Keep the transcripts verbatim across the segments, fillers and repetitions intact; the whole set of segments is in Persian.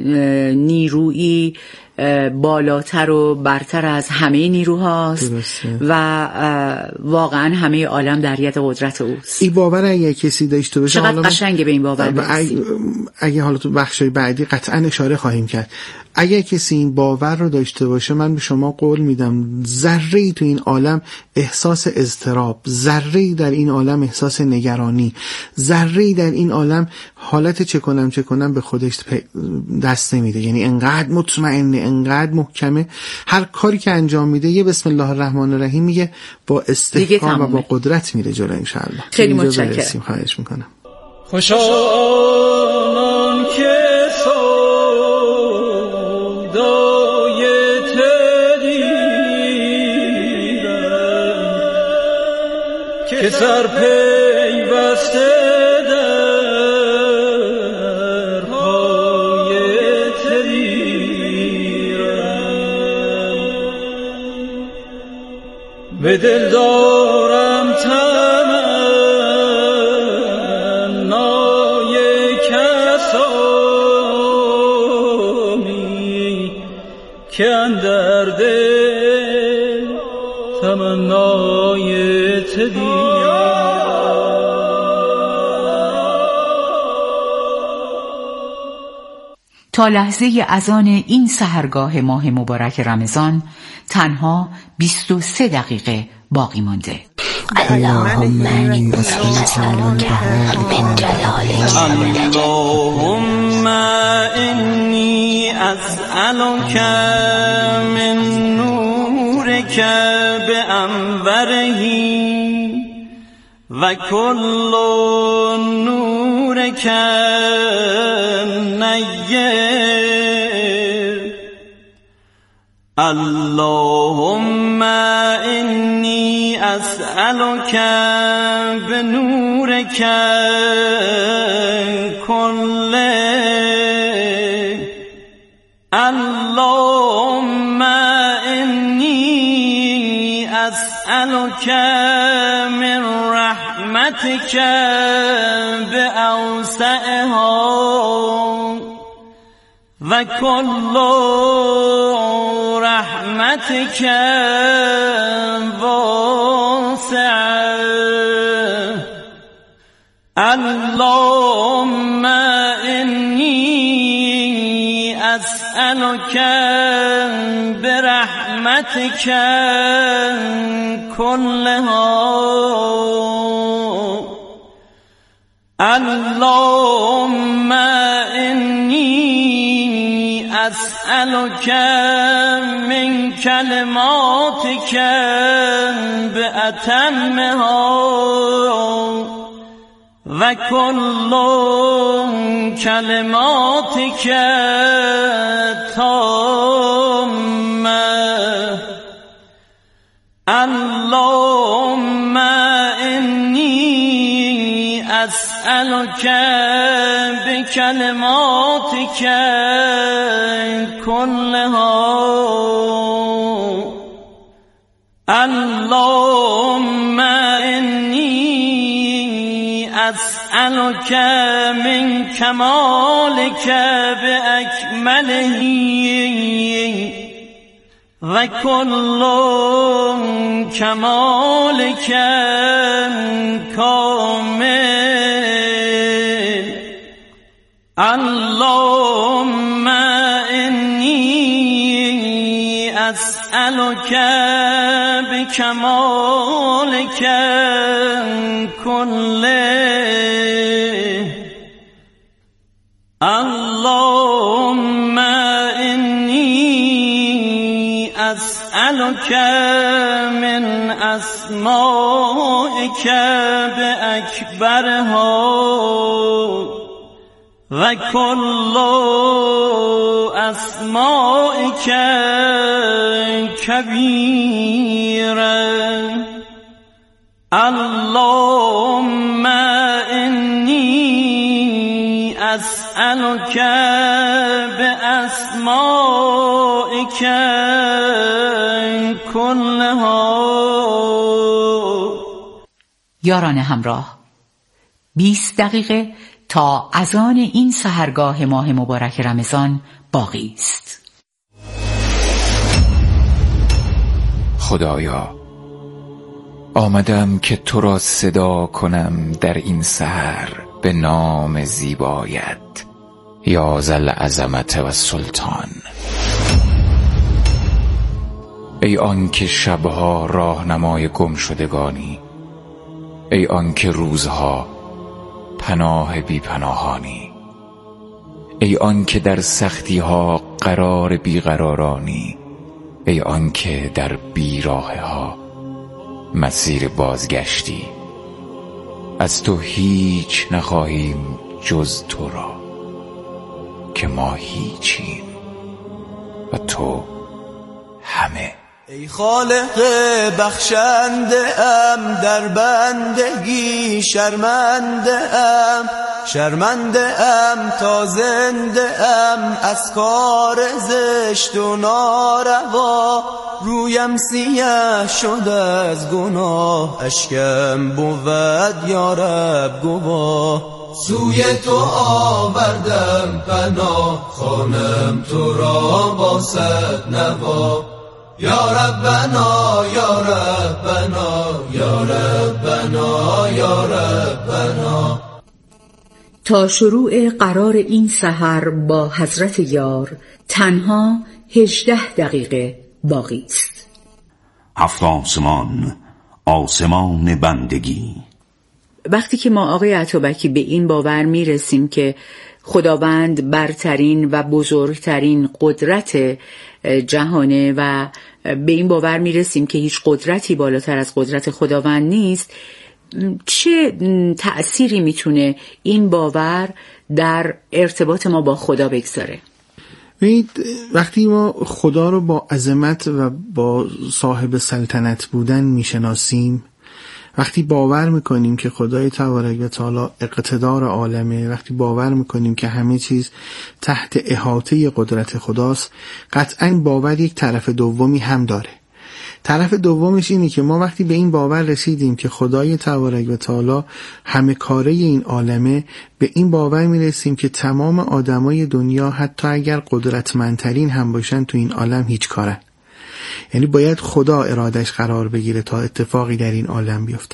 نیرویی بالاتر و برتر از همه نیروهاست درسته. و واقعا همه عالم در ید قدرت اوست. این باور اگه کسی داشته باشه، چقدر قشنگه به این باور برسیم. اگه حالا تو بخشای بعدی قطعا اشاره خواهیم کرد. اگه کسی این باور رو داشته باشه، من به شما قول میدم ذره‌ای تو این عالم احساس اضطراب، ذره‌ای در این عالم احساس نگرانی، ذره‌ای در این عالم حالت چه کنم چه کنم به خودش دست نمیده. یعنی انقدر مطمئنه، انقدر محکمه، هر کاری که انجام میده یه بسم الله الرحمن الرحیم میگه، با استحکام و با قدرت میره جلو ان شاء الله. خیلی متشکرم. خواهش میکنم. خوشا آنان که که سر پیوسته در پای تدیرم، به دل دارم تمنای کسانی که اندر دل تمنای تدیرم. تا لحظه اذان این سحرگاه ماه مبارک رمضان تنها بیست و سه دقیقه باقی مانده. اللهم انی اسألک من جلالک اللهم انی اسألک من نورک بانوره و کل نورک نیر. اللهم انی اسألک بنورک کله. اللهم انی اسألک من رحمتك بأوسعها و کل رحمتك واسعة. اللهم إني أسألك برحمتك كلها. اللهم إني أسألك من كلماتك بأتمها و كل كلماتك تامة. اللهم إني أسألك بكلماتك كلها. اللهم إني أسألك من كمالك بأكمله و كل كمالك كامل. اللهم إني أسألك بكمالك كله. اللهم إني أسألك من أسمائك بأكبرها و كل أسمائك كبيرا. اللهم إني أسألك بأسمائك كلها. یاران همراه، بیست دقیقه تا اذان این سحرگاه ماه مبارک رمضان باقی است. خدایا، آمدم که تو را صدا کنم در این سحر به نام زیبایت، یا ذل عظمت و سلطان. ای آن که شبها راهنمای گم شدگانی، ای آن که روزها پناه بی پناهانی، ای آن که در سختی ها قرار بیقرارانی، ای آن که در بیراه ها مسیر بازگشتی. از تو هیچ نخواهیم جز تو را که ما هیچیم و تو همه. ای خالق بخشنده ام، در بندگی شرمنده ام، شرمنده ام تا زنده ام از کار زشت و ناروا. رویم سیاه شد از گناه، اشکم بود یا رب گواه. سوی تو آوردم پناه، خوانم تو را با صد نوا. یا ربنا یا ربنا یا ربنا یا ربنا. تا شروع قرار این سحر با حضرت یار تنها هجده دقیقه باقی است. هفت آسمان، آسمان بندگی. وقتی که ما آقای عطابکی به این باور می رسیم که خداوند برترین و بزرگترین قدرت جهانه و به این باور می رسیم که هیچ قدرتی بالاتر از قدرت خداوند نیست، چه تأثیری میتونه این باور در ارتباط ما با خدا بگذاره؟ ببینید، وقتی ما خدا رو با عظمت و با صاحب سلطنت بودن میشناسیم، وقتی باور میکنیم که خدای تبارک و تعالی اقتدار عالمه، وقتی باور میکنیم که همه چیز تحت احاطه قدرت خداست، قطعاً باور یک طرف دومی هم داره. طرف دومش اینه که ما وقتی به این باور رسیدیم که خدای تبارک و تعالی همه کاره این عالمه، به این باور میرسیم که تمام آدمای دنیا حتی اگر قدرتمندترین هم باشن تو این عالم هیچ کارن. یعنی باید خدا ارادش قرار بگیره تا اتفاقی در این عالم بیفته.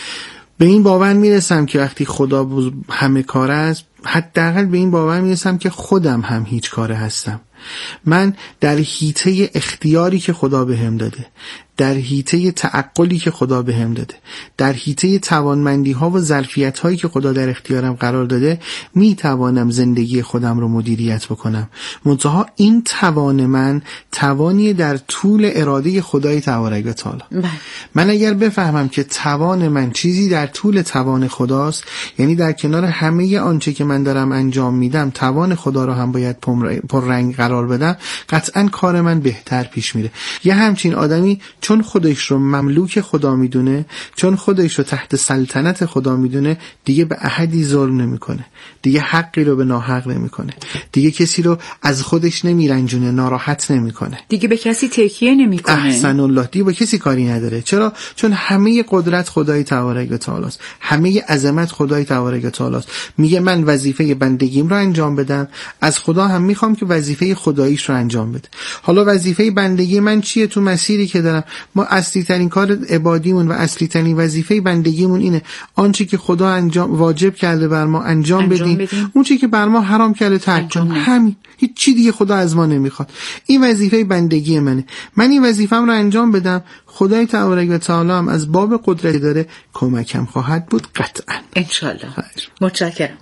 به این باور میرسم که وقتی خدا همه کاره است، حداقل به این باور میرسم که خودم هم هیچ کاره هستم. من در حیطه اختیاری که خدا بهم داده، در حیطه تعقلی که خدا بهم داده، در حیطه توانمندی ها و ظرفیت هایی که خدا در اختیارم قرار داده، می توانم زندگی خودم رو مدیریت بکنم. منتها این توان من توانی در طول اراده خدای تبارک و تعالی. من اگر بفهمم که توان من چیزی در طول توان خداست، یعنی در کنار همه آنچه که من دارم انجام میدم توان خدا رو هم باید پررنگ قرار بدم، قطعا کار من بهتر پیش میره. یه همچین آدمی چون خودش رو مملوک خدا میدونه، چون خودش رو تحت سلطنت خدا میدونه، دیگه به احدی ظلم نمیکنه، دیگه حقی رو به ناحق نمیکنه، دیگه کسی رو از خودش نمیرنجونه، ناراحت نمیکنه، دیگه به کسی تکیه نمیکنه. احسن الله، دیگه با کسی کاری نداره. چرا؟ چون همه قدرت خدای تبارک و تعالی است، همه عظمت خدای تبارک و تعالی است. میگه من وظیفه بندگیم رو انجام بدم، از خدا هم میخوام که وظیفه خداییش رو انجام بده. حالا وظیفه بندگی من چیه؟ تو مسیری که دارم، ما اصلی ترین کار عبادیمون و اصلی ترین وظیفه بندگیمون اینه آنچه که خدا انجام واجب کرده بر ما انجام, انجام بدیم, بدیم. اون چیزی که بر ما حرام کرده ترک کنیم. همین، هیچ چی دیگه خدا از ما نمیخواد. این وظیفه بندگی منه. من این وظیفه‌ام رو انجام بدم، خدای تبارک و تعالی هم از باب قدرتی داره کمکم خواهد بود قطعا ان شاء الله. متشکرم.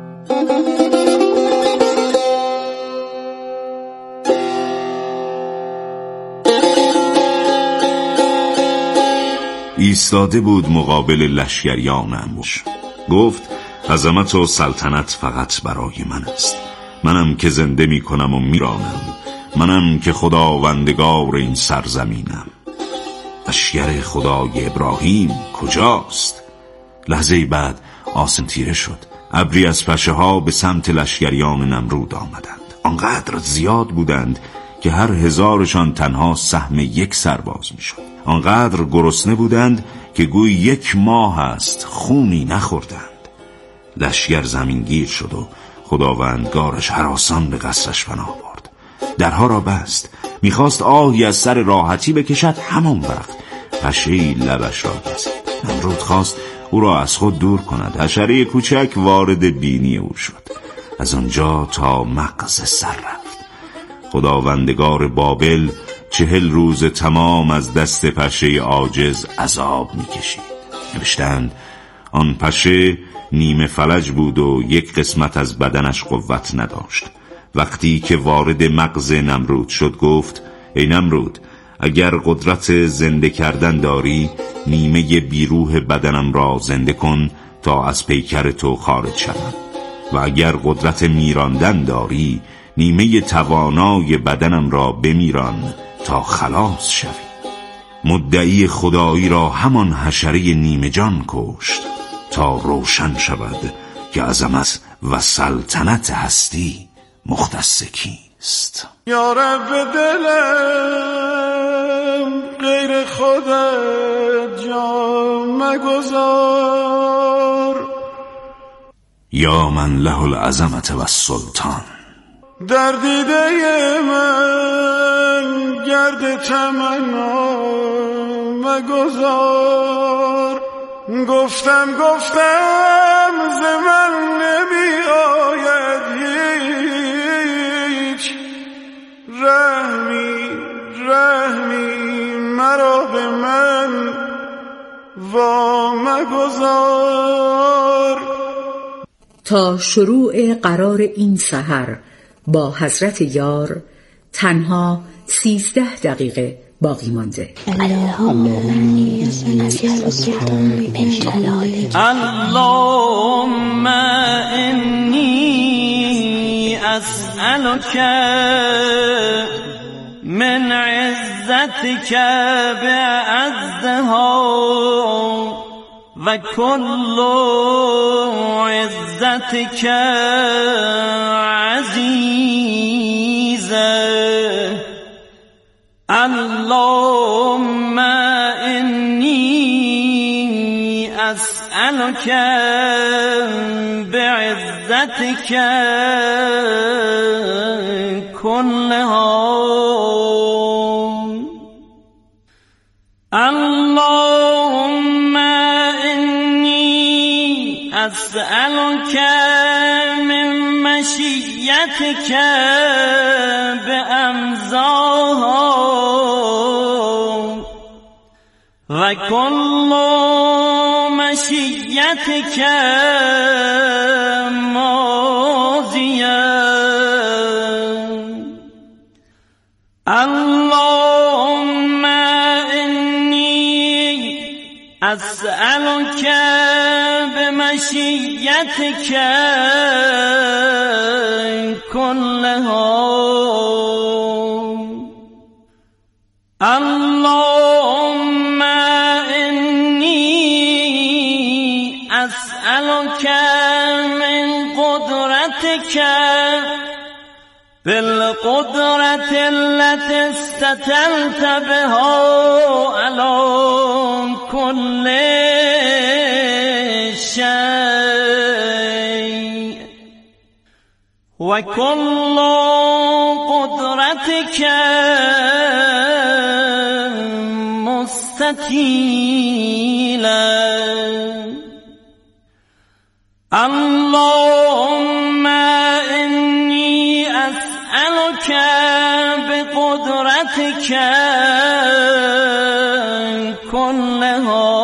ایستاده بود مقابل لشکریان اموش. گفت عظمت و سلطنت فقط برای من است. منم که زنده می کنم و می رانم. منم که خداوندگار این سرزمینم. لشکر خدای ابراهیم کجاست؟ لحظه بعد آسمان تیره شد. ابری از پشه ها به سمت لشکریان نمرود آمدند. آنقدر زیاد بودند که هر هزارشان تنها سهم یک سرباز می شد. آنقدر گرسنه بودند که گوی یک ماه است خونی نخوردند. لشگر زمینگیر شد و خداوندگارش هراسان به قصرش پناه برد. درها را بست، میخواست آهی از سر راحتی بکشد. همان وقت پشه‌ای لبش را گزید. نمرود خواست او را از خود دور کند. حشره کوچک وارد بینی او شد. از آنجا تا مغز سر رفت. خداوندگار بابل چهل روز تمام از دست پشه عاجز عذاب میکشید. نوشتند آن پشه نیمه فلج بود و یک قسمت از بدنش قوت نداشت. وقتی که وارد مغز نمرود شد گفت ای نمرود، اگر قدرت زنده کردن داری نیمه بیروح بدنم را زنده کن تا از پیکر تو خارج شوم، و اگر قدرت میراندن داری نیمه توانای بدنم را بمیران تا خلاص شوی. مدعی خدایی را همان حشره نیمه جان کشت تا روشن شود که عظمت و سلطنت هستی مختص کیست. یا رب دلم غیر خودت جا مگذار، یا من له العظمت و السلطان. در دیده من گرد تمنا مگذار. گفتم گفتم ز من نمی آید هیچ، رحمی رحمی مرا به من وا مگذار. تا شروع قرار این سحر با حضرت یار تنها سیزده دقیقه باقی مانده. اللهم انی اسألک من جلالک، اللهم انی اسألک من عزتک بعزها و کل عزتک عزیزه. اللهم انی اسألک بعزتک کلها. اللهم انی اسألک من مشیتک بأمزاها و کل مشیتک ماضیه. اللهم انی اسألک بمشیتک کلها. اللهم انی اسألک من قدرتک بالقدرة التي استتلت بها على كل شيء وكل قدرتك مستطيلا. اللهم إني أسألك بقدرتك كلها.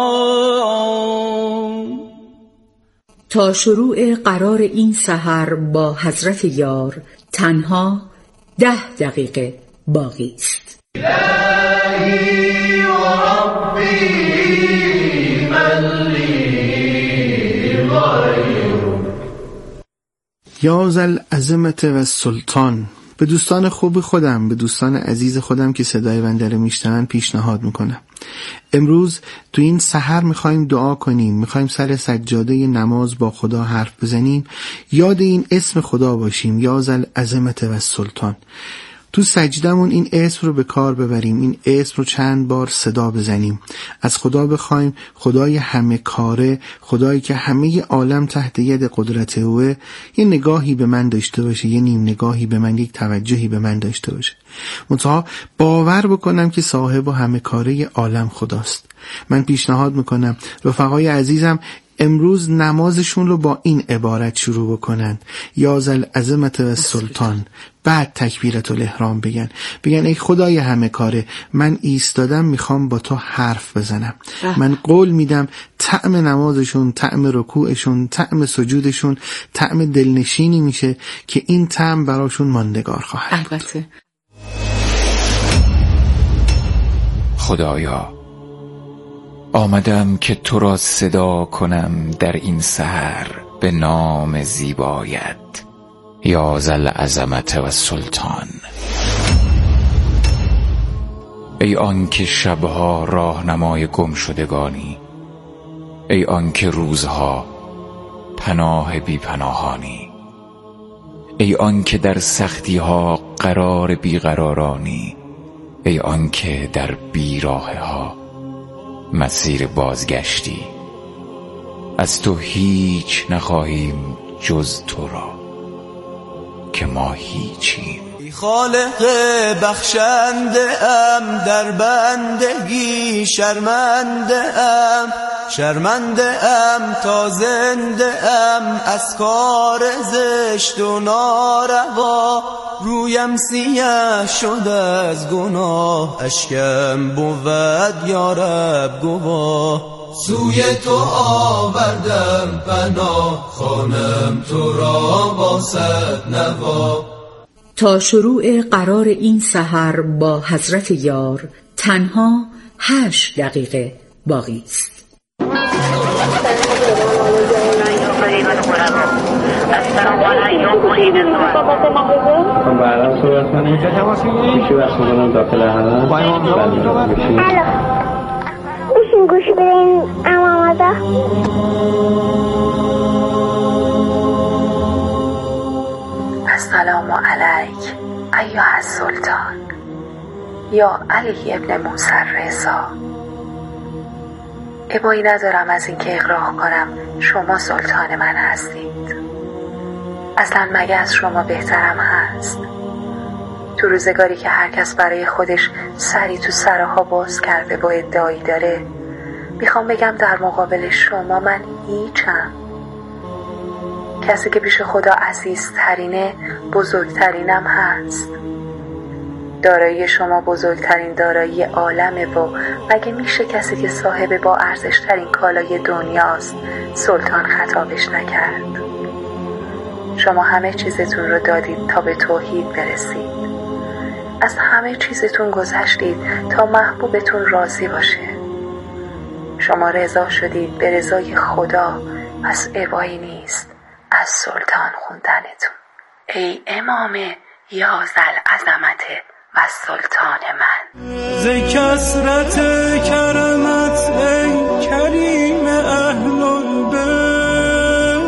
تا شروع قرار این سحر با حضرت یار تنها ده دقیقه باقی است. الهی و ربی من لی غیر. یا ذل عظمت و سلطان. به دوستان خوب خودم، به دوستان عزیز خودم که صدای بنده رو میشنون پیشنهاد میکنم امروز تو این سحر میخوایم دعا کنیم، میخوایم سر سجاده نماز با خدا حرف بزنیم، یاد این اسم خدا باشیم، یا ذل عظمت و سلطان. تو سجدمون این اسم رو به کار ببریم، این اسم رو چند بار صدا بزنیم، از خدا بخوایم خدای همه کاره، خدایی که همه عالم تحت ید قدرت اوه، یه نگاهی به من داشته باشه، یه نیم نگاهی به من، یک توجهی به من داشته باشه. منتها باور بکنم که صاحب و همه کاره عالم خداست. من پیشنهاد میکنم رفقای عزیزم امروز نمازشون رو با این عبارت شروع بکنن: یا ذل عظمت و سلطان، بعد تکبیرت الاحرام بگن. بگن ای خدای همه کاره، من ایستادم میخوام با تو حرف بزنم. من قول میدم طعم نمازشون، طعم رکوعشون، طعم سجودشون طعم دلنشینی میشه که این طعم براشون ماندگار خواهد بود. البته. خدایا آمدم که تو را صدا کنم در این سحر به نام زیبایت، یا ذل عظمت و سلطان. ای آن که شبها راهنمای گم شدگانی، ای آن که روزها پناه بی پناهانی، ای آن که در سختی ها قرار بیقرارانی، ای آن که در بیراه ها مسیر بازگشتی. از تو هیچ نخواهیم جز تو را که ما هیچیم. خالق بخشنده ام، در بندگی شرمنده ام، شرمنده ام تا زنده ام، از کار زشت و ناروا، رویم سیاه شده از گناه، اشکم بود یا رب گواه. سوی تو آوردم پناه، خانم تو را با صد نوا. تا شروع قرار این سحر با حضرت یار تنها هشت دقیقه باقی است. بشین گوش بدین امامادا. السلام علیک ایها السلطان، یا علی ابن موسی رضا. ابایی ندارم از این که اقرار کنم شما سلطان من هستید. اصلا مگه از شما بهترم هست؟ تو روزگاری که هر کس برای خودش سری تو سراها باز کرده با ادعایی داره، میخوام بگم در مقابل شما من هیچم. کسی که پیش خدا عزیزترینه بزرگترینم هست. دارایی شما بزرگترین دارایی عالمه و مگه میشه کسی که صاحب با ارزشترین کالای دنیاست سلطان خطابش نکرد؟ شما همه چیزتون رو دادید تا به توحید برسید. از همه چیزتون گذشتید تا محبوبتون راضی باشه. شما رضا شدید به رضای خدا، پس ابایی نیست از سلطان خوندنتون. ای امام یا ذل عظمت و سلطان من. ز کثرت کرمت ای کریم اهل البیت،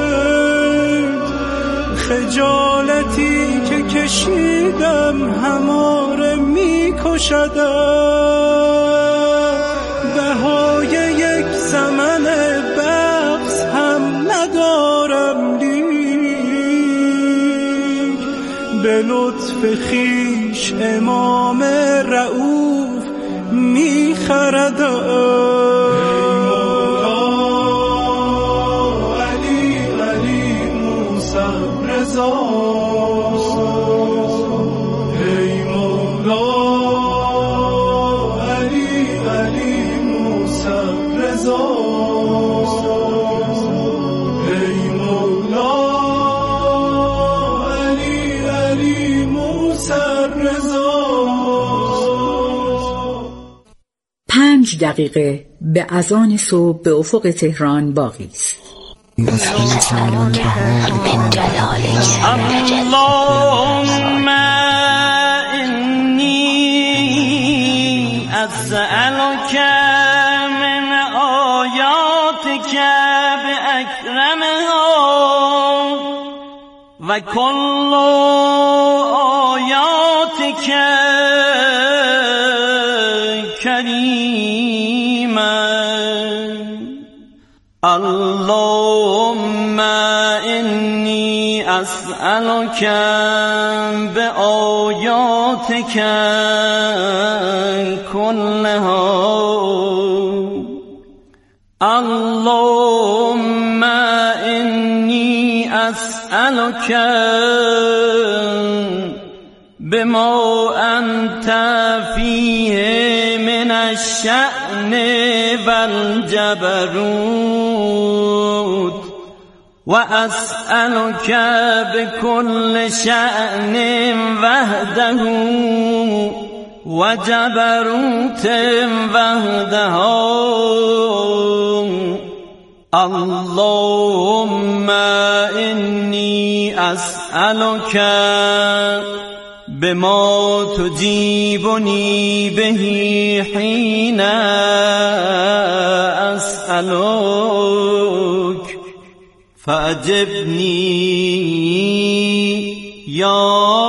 خجالتی که کشیدم هماره می کشدم، بهای یک زمن بغض هم ندارم لیک، به لطف خویش امام رؤوف می خردم. علی علی موسی رضا، ای مولا علی علی موسی رضا، ای مولا علی علی موسی رضا. پنج دقیقه به اذان صبح به افق تهران باقی است. اللهم انی اسألک من آیاتک باکرمها و کل آیاتک كريما اللهم إني أسألك بآياتك كلها اللهم إني أسألك بما أنت فيه من الشأن والجبروت وأسألك بكل شأن وحده وجبروت وحده اللهم إني أسألك بما تجيبني به حين أسألك فأجبني يا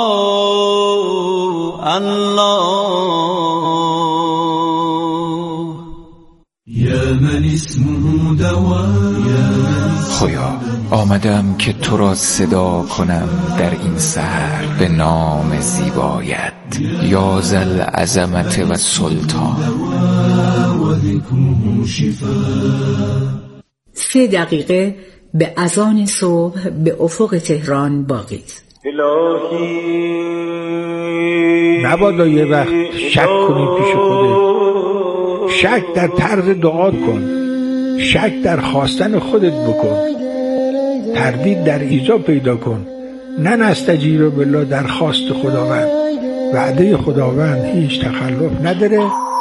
الله يا من اسمه دواء خدا آمدم که تو را صدا کنم در این سحر به نام زیبایت یا ذل عظمت و سلطان. سه دقیقه به اذان صبح به افق تهران باقی است. نبادا یه وقت شک کنی پیش خودت، شک در طرز دعا کن، شک در خواستن خودت بکن، تردید در ایجاب پیدا کن. نه نستجیب بالله در خواست خداوند، وعده خداوند هیچ تخلف نداره.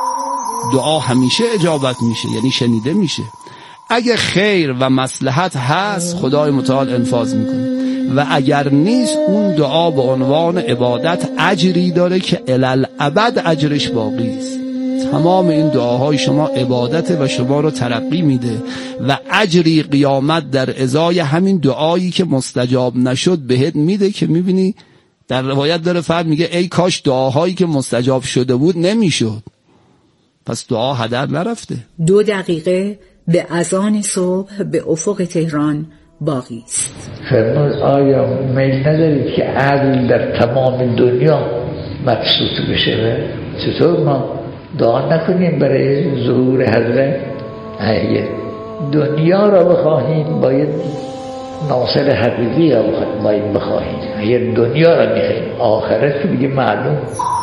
دعا همیشه اجابت میشه، یعنی شنیده میشه. اگه خیر و مصلحت هست خدای متعال انفاذ میکنه و اگر نیست اون دعا به عنوان عبادت اجری داره که الالعبد اجرش باقی است. تمام این دعاهای شما عبادت و شما رو ترقی میده و اجری قیامت در ازای همین دعایی که مستجاب نشد بهت میده که میبینی در روایت داره فرد میگه ای کاش دعاهایی که مستجاب شده بود نمیشد. پس دعا هدر نرفته. دو دقیقه به اذان صبح به افق تهران باقی است. فرمود آیا میل ندارید که عدل در تمام دنیا مبسوط بشه؟ چطور ما دعا نکنیم برای ظهور حضرت؟ اگه دنیا را بخواهیم باید ناصر حقیقی را باید بخواهیم. اگر دنیا را میخواهیم آخرت که بگه معلوم.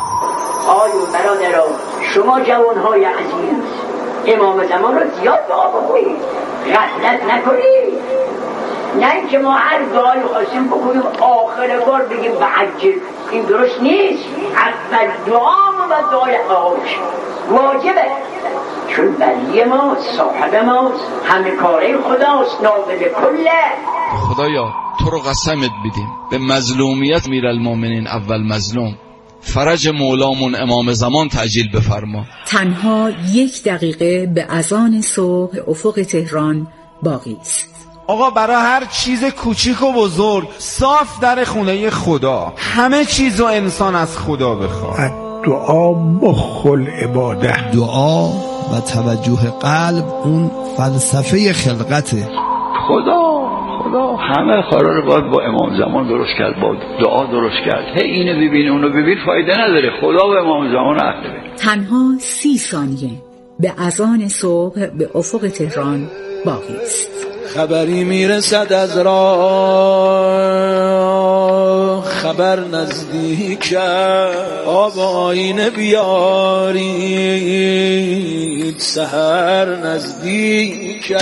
آیو برادران شما جوانهای عزیز امام زمان را زیاد دعا بکنید، غفلت نکنید. نه اینکه ما هر دعایی خواستیم بکنیم آخر کار بگیم بعجل، این درست نیست. اول دعا و دعای آخر واجبه، چون ولی ماست، صاحب ماست، همه کاره خداست، ناظر کله. خدایا تو رو قسمت بدیم به مظلومیت میرالمومنین اول مظلوم، فرج مولامون امام زمان تعجیل بفرما. تنها یک دقیقه به اذان صبح افق تهران باقی است. آقا برای هر چیز کوچیک و بزرگ صاف در خونه خدا، همه چیز و انسان از خدا بخواد. دعا مخ العباده، دعا و توجه قلب اون فلسفه خلقته. خدا خدا همه کارا رو باید با امام زمان درست کرد، با دعا درست کرد. هی اینو ببین اونو ببین فایده نداره. خدا و امام زمان عهد ببین. تنها سی ثانیه به اذان صبح به افق تهران باقی است. خبری میرسد از راه، خبر نزدیک آب آینه بیارید، سحر نزدیک.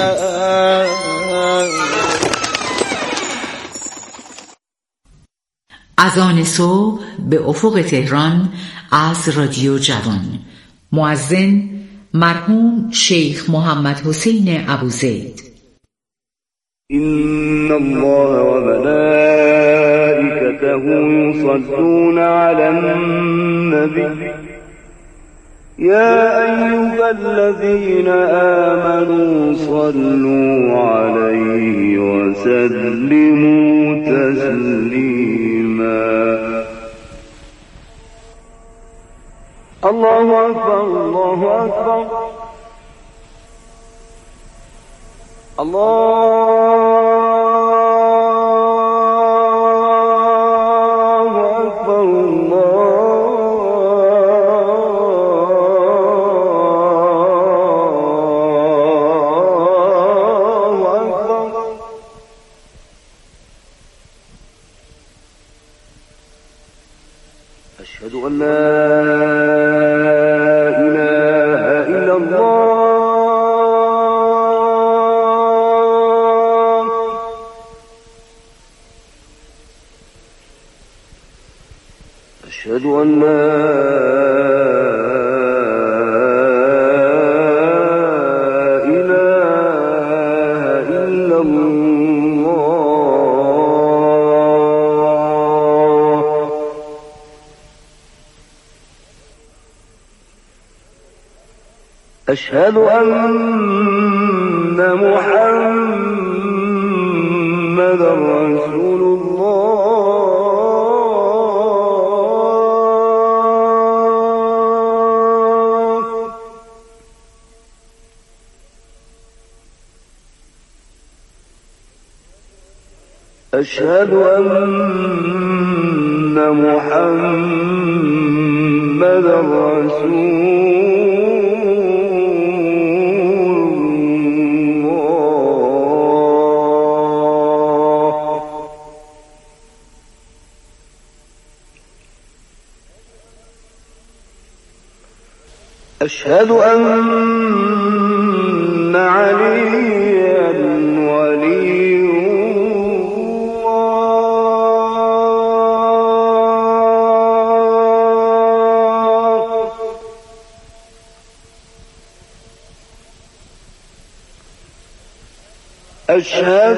اذان صبح به افق تهران از رادیو جوان. مؤذن مرحوم شیخ محمد حسین ابوزید. إن الله وملائكته يصلون على النبي يا أيها الذين آمنوا صلوا عليه وسلموا تسليما. الله أكبر الله أكبر الله أكبر الله أكبر أشهد أن لا إله إلا الله أشهد أن لا إله إلا الله أشهد أن محمدا رسول الله أشهد أن محمدا رسول أشهد أن عليا ولي الله أشهد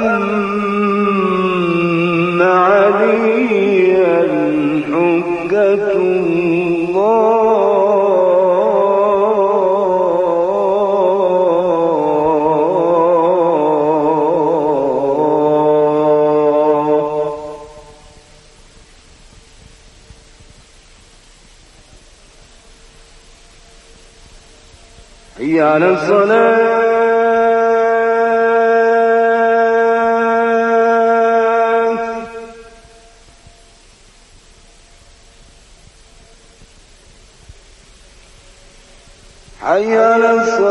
أن عليا حجة الله حي على الصلاة حي على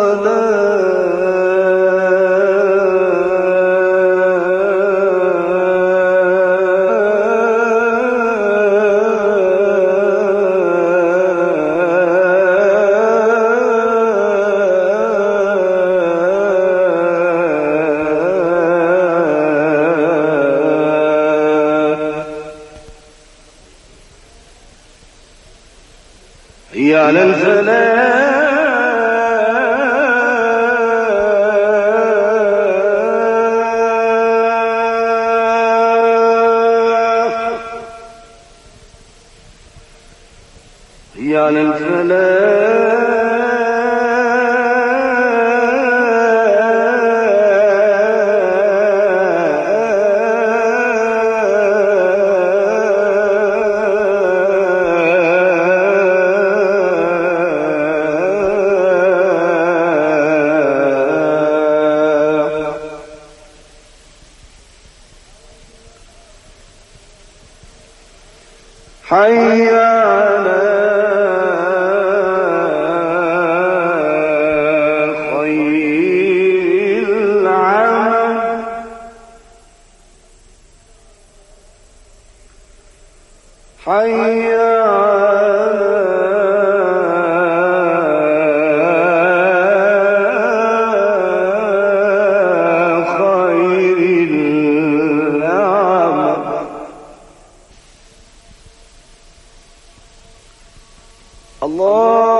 حي على الفلاح حي على الفلاح حي على خير العمل حي على خير العمل الله